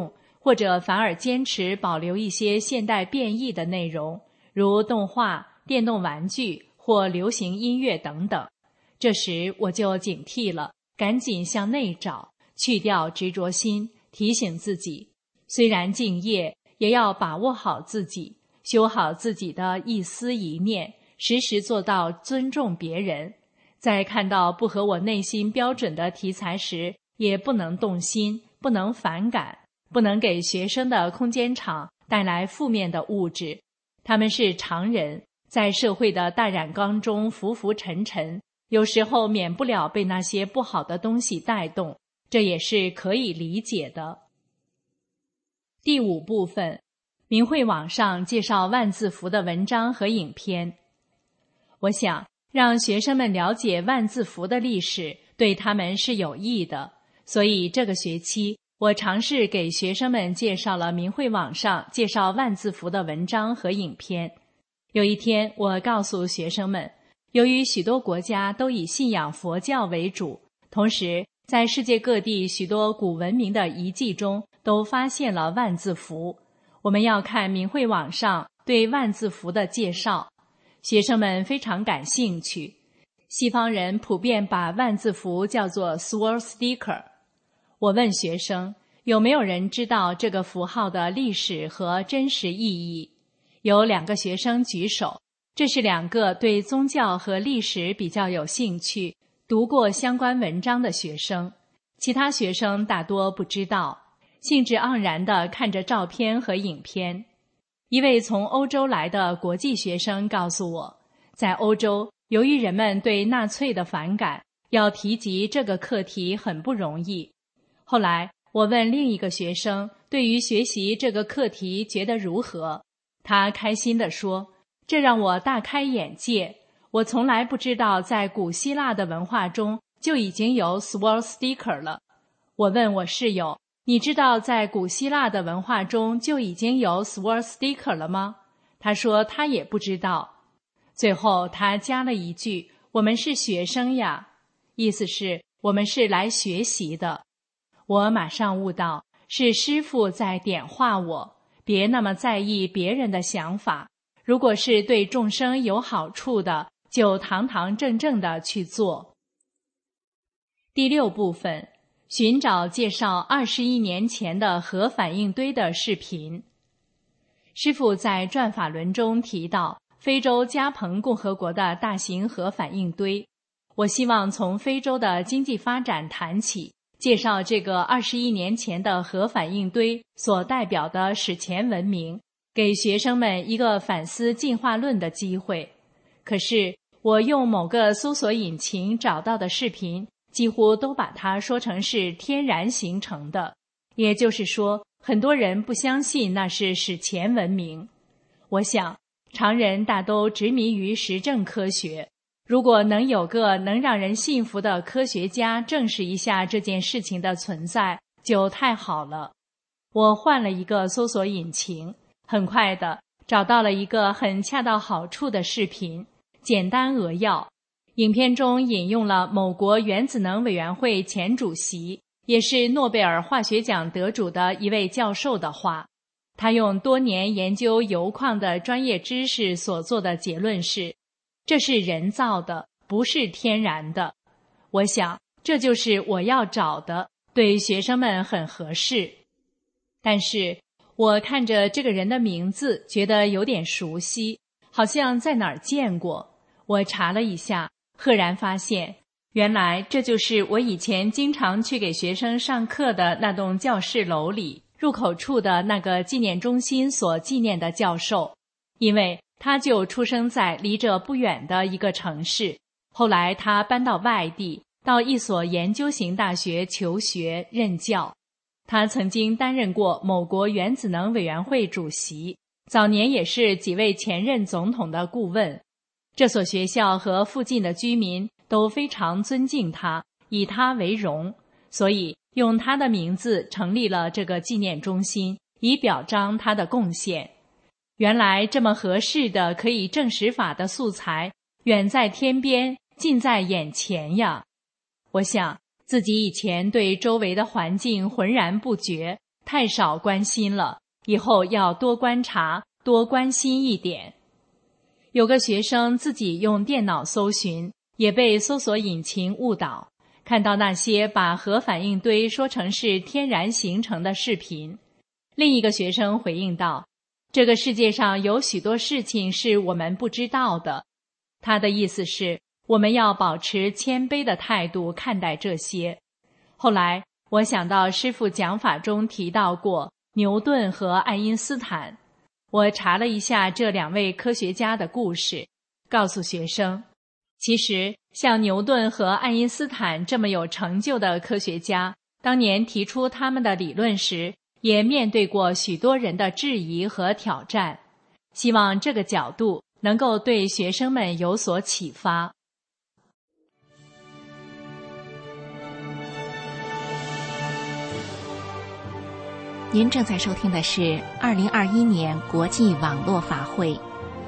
或者反而坚持保留一些现代变异的内容，如动画、电动玩具或流行音乐等等。这时我就警惕了，赶紧向内找，去掉执着心，提醒自己，虽然敬业，也要把握好自己，修好自己的一思一念，时时做到尊重别人。在看到不合我内心标准的题材时，也不能动心，不能反感，不能给学生的空间场带来负面的物质。他们是常人，在社会的大染缸中浮浮沉沉，有时候免不了被那些不好的东西带动，这也是可以理解的。第五部分，明慧网上介绍万字符的文章和影片。我想让学生们了解万字符的历史，对他们是有益的，所以这个学期我尝试给学生们介绍了明慧网上介绍万字符的文章和影片。有一天，我告诉学生们，由于许多国家都以信仰佛教为主，同时在世界各地许多古文明的遗迹中都发现了万字符，我们要看明慧网上对万字符的介绍。学生们非常感兴趣。西方人普遍把万字符叫做 swastika。 我问学生，有没有人知道这个符号的历史和真实意义？有两个学生举手，这是两个对宗教和历史比较有兴趣，读过相关文章的学生。其他学生大多不知道，兴致盎然地看着照片和影片。一位从欧洲来的国际学生告诉我，在欧洲，由于人们对纳粹的反感，要提及这个课题很不容易。后来我问另一个学生，对于学习这个课题觉得如何？他开心地说，这让我大开眼界，我从来不知道在古希腊的文化中就已经有 swastika 了。我问我室友，你知道在古希腊的文化中就已经有 swastika 了吗？他说他也不知道。最后他加了一句，我们是学生呀，意思是我们是来学习的。我马上悟到，是师父在点化我，别那么在意别人的想法，如果是对众生有好处的，就堂堂正正的去做。第六部分，寻找介绍二十一年前的核反应堆的视频。师父在转法轮中提到非洲加蓬共和国的大型核反应堆，我希望从非洲的经济发展谈起，介绍这个二十一年前的核反应堆所代表的史前文明，给学生们一个反思进化论的机会。可是我用某个搜索引擎找到的视频，几乎都把它说成是天然形成的，也就是说，很多人不相信那是史前文明。我想常人大都执迷于实证科学，如果能有个能让人信服的科学家证实一下这件事情的存在，就太好了。我换了一个搜索引擎，很快的找到了一个很恰到好处的视频，简单扼要。影片中引用了某国原子能委员会前主席，也是诺贝尔化学奖得主的一位教授的话。他用多年研究铀矿的专业知识所做的结论是，这是人造的，不是天然的。我想这就是我要找的，对学生们很合适。但是我看着这个人的名字觉得有点熟悉，好像在哪儿见过。我查了一下，赫然发现原来这就是我以前经常去给学生上课的那栋教室楼里入口处的那个纪念中心所纪念的教授，因为他就出生在离这不远的一个城市，后来他搬到外地，到一所研究型大学求学任教。他曾经担任过某国原子能委员会主席，早年也是几位前任总统的顾问。这所学校和附近的居民都非常尊敬他，以他为荣，所以用他的名字成立了这个纪念中心，以表彰他的贡献。原来这么合适的可以证实法的素材，远在天边，近在眼前呀。我想自己以前对周围的环境浑然不觉， 太少关心了，以后要多观察，多关心一点。有个学生自己用电脑搜寻，也被搜索引擎误导，看到那些把核反应堆说成是天然形成的视频。另一个学生回应道，这个世界上有许多事情是我们不知道的。他的意思是，我们要保持谦卑的态度看待这些。后来我想到师父讲法中提到过牛顿和爱因斯坦，我查了一下这两位科学家的故事，告诉学生，其实像牛顿和爱因斯坦这么有成就的科学家，当年提出他们的理论时，也面对过许多人的质疑和挑战。希望这个角度能够对学生们有所启发。 您正在收听的是二零二一年国际网络法会。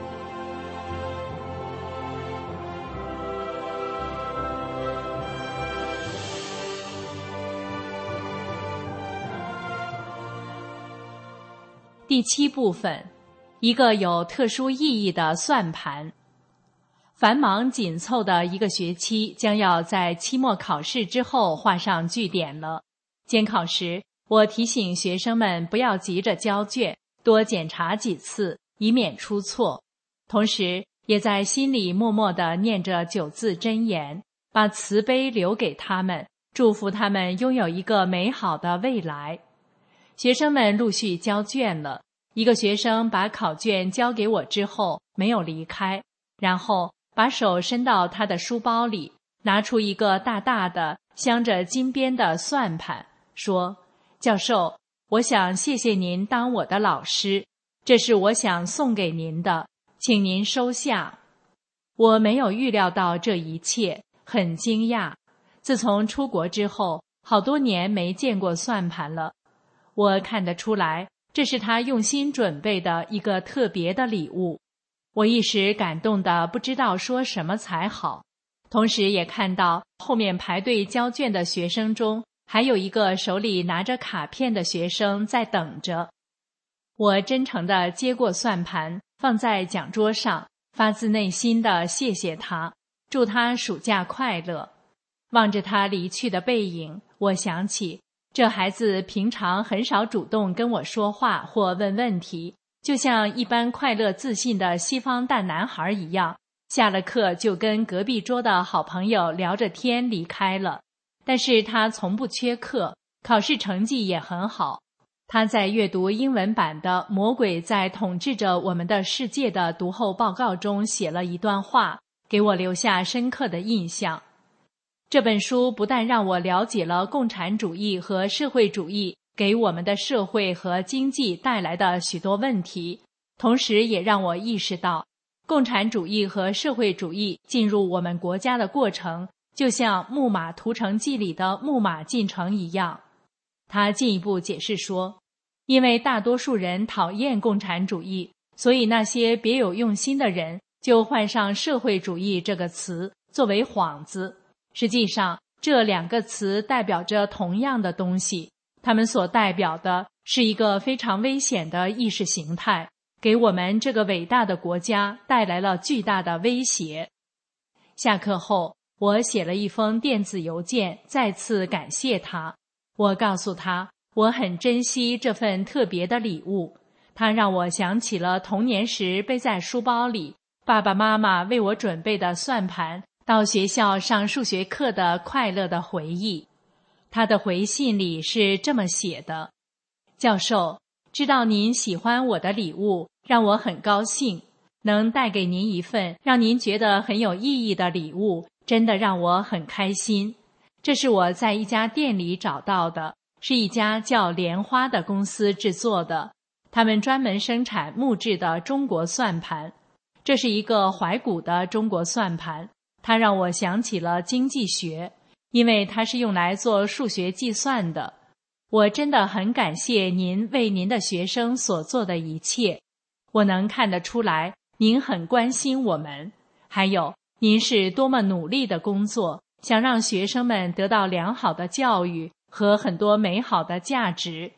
第七部分，一个有特殊意义的算盘。繁忙紧凑的一个学期将要在期末考试之后画上句点了。监考时，我提醒学生们不要急着交卷，多检查几次，以免出错。同时也在心里默默地念着九字真言，把慈悲留给他们，祝福他们拥有一个美好的未来。学生们陆续交卷了，一个学生把考卷交给我之后没有离开，然后把手伸到他的书包里，拿出一个大大的镶着金边的算盘，说，教授，我想谢谢您当我的老师，这是我想送给您的，请您收下。我没有预料到这一切，很惊讶。自从出国之后，好多年没见过算盘了。我看得出来，这是他用心准备的一个特别的礼物。我一时感动得不知道说什么才好，同时也看到后面排队交卷的学生中，还有一个手里拿着卡片的学生在等着。我真诚地接过算盘，放在讲桌上，发自内心地谢谢他，祝他暑假快乐。望着他离去的背影，我想起这孩子平常很少主动跟我说话或问问题，就像一般快乐自信的西方大男孩一样，下了课就跟隔壁桌的好朋友聊着天离开了。但是他从不缺课，考试成绩也很好。他在阅读英文版的《魔鬼在统治着我们的世界》的读后报告中写了一段话，给我留下深刻的印象。这本书不但让我了解了共产主义和社会主义给我们的社会和经济带来的许多问题，同时也让我意识到，共产主义和社会主义进入我们国家的过程，就像《木马屠城记》里的木马进城一样。他进一步解释说，因为大多数人讨厌共产主义，所以那些别有用心的人就换上社会主义这个词作为幌子。实际上，这两个词代表着同样的东西，它们所代表的是一个非常危险的意识形态，给我们这个伟大的国家带来了巨大的威胁。下课后，我写了一封电子邮件，再次感谢他。我告诉他，我很珍惜这份特别的礼物，它让我想起了童年时背在书包里，爸爸妈妈为我准备的算盘，到学校上数学课的快乐的回忆。他的回信里是这么写的：教授，知道您喜欢我的礼物，让我很高兴，能带给您一份让您觉得很有意义的礼物，真的让我很开心。这是我在一家店里找到的，是一家叫莲花的公司制作的，他们专门生产木质的中国算盘。这是一个怀古的中国算盘，它让我想起了经济学，因为它是用来做数学计算的。我真的很感谢您为您的学生所做的一切，我能看得出来您很关心我们，还有您是多么努力的工作，想让学生们得到良好的教育和很多美好的价值。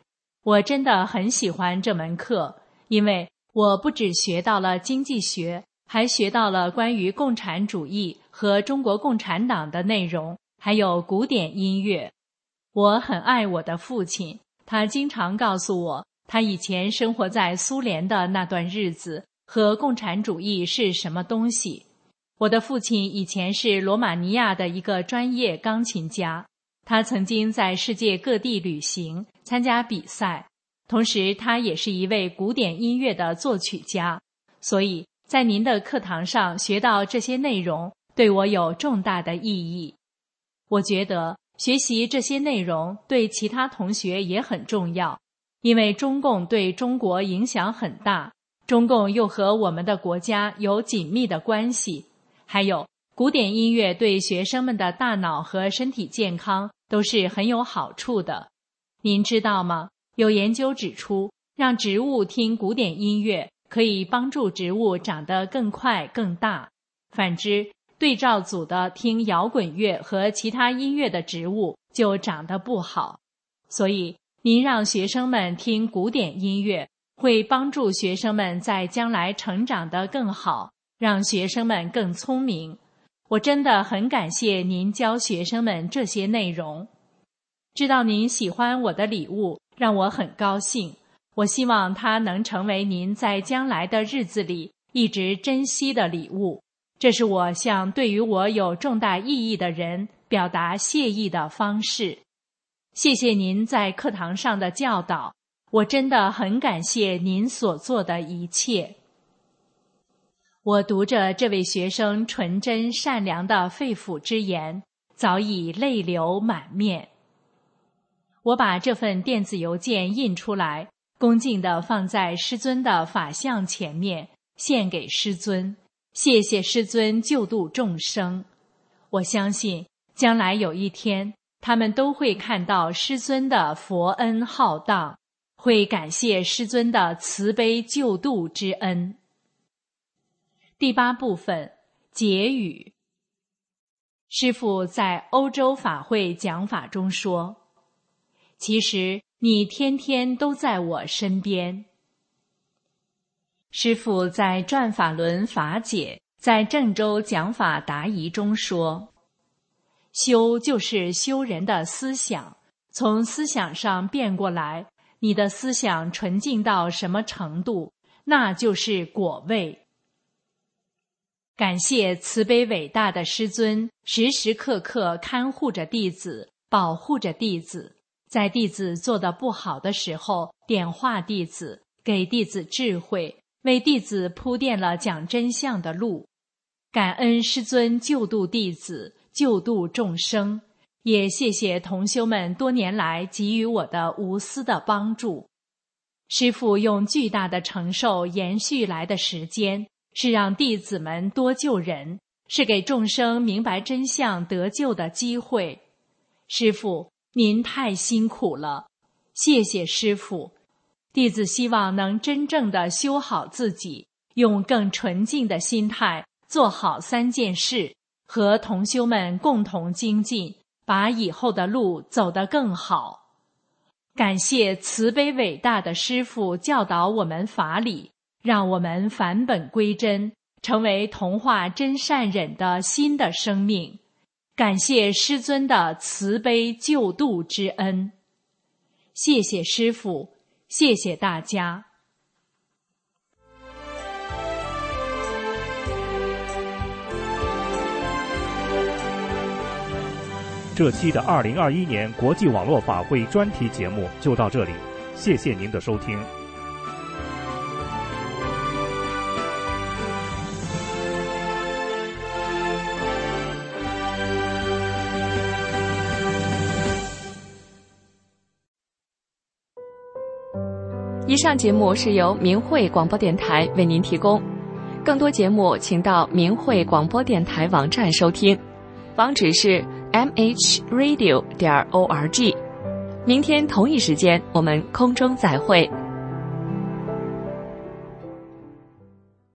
我真的很喜欢这门课，因为我不只学到了经济学，还学到了关于共产主义和中国共产党的内容，还有古典音乐。我很爱我的父亲，他经常告诉我，他以前生活在苏联的那段日子和共产主义是什么东西。我的父亲以前是罗马尼亚的一个专业钢琴家，他曾经在世界各地旅行，参加比赛，同时他也是一位古典音乐的作曲家，所以在您的课堂上学到这些内容，对我有重大的意义。我觉得学习这些内容对其他同学也很重要，因为中共对中国影响很大，中共又和我们的国家有紧密的关系，还有古典音乐对学生们的大脑和身体健康都是很有好处的。您知道吗？有研究指出，让植物听古典音乐可以帮助植物长得更快更大，反之对照组的听摇滚乐和其他音乐的植物就长得不好。所以您让学生们听古典音乐，会帮助学生们在将来成长得更好，让学生们更聪明。我真的很感谢您教学生们这些内容。知道您喜欢我的礼物，让我很高兴。我希望它能成为您在将来的日子里一直珍惜的礼物。这是我向对于我有重大意义的人表达谢意的方式。谢谢您在课堂上的教导，我真的很感谢您所做的一切。我读着这位学生纯真善良的肺腑之言，早已泪流满面。我把这份电子邮件印出来，恭敬地放在师尊的法像前面，献给师尊。谢谢师尊救度众生。我相信将来有一天，他们都会看到师尊的佛恩浩荡，会感谢师尊的慈悲救度之恩。第八部分，结语。师父在欧洲法会讲法中说，其实你天天都在我身边。师父在转法轮法解在郑州讲法答疑中说，修就是修人的思想，从思想上变过来，你的思想纯净到什么程度，那就是果位。感谢慈悲伟大的师尊，时时刻刻看护着弟子，保护着弟子，在弟子做得不好的时候点化弟子，给弟子智慧，为弟子铺垫了讲真相的路。感恩师尊救度弟子，救度众生，也谢谢同修们多年来给予我的无私的帮助。师父用巨大的承受延续来的时间，是让弟子们多救人，是给众生明白真相得救的机会。师父，您太辛苦了，谢谢师父。弟子希望能真正的修好自己，用更纯净的心态做好三件事，和同修们共同精进，把以后的路走得更好。感谢慈悲伟大的师父教导我们法理，让我们返本归真，成为同化真善忍的新的生命。感谢师尊的慈悲救度之恩。谢谢师父，谢谢大家。 这期的二零二一年国际网络法会专题节目就到这里，谢谢您的收听。 以上节目是由明慧广播电台为您提供，更多节目请到明慧广播电台网站收听，网址是 m h radio 点 org。明天同一时间我们空中再会。